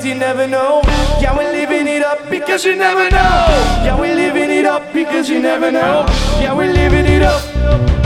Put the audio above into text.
because you never know. Yeah, we're living it up because you never know. Yeah, we're living it up because you never know. Yeah, we're living it up.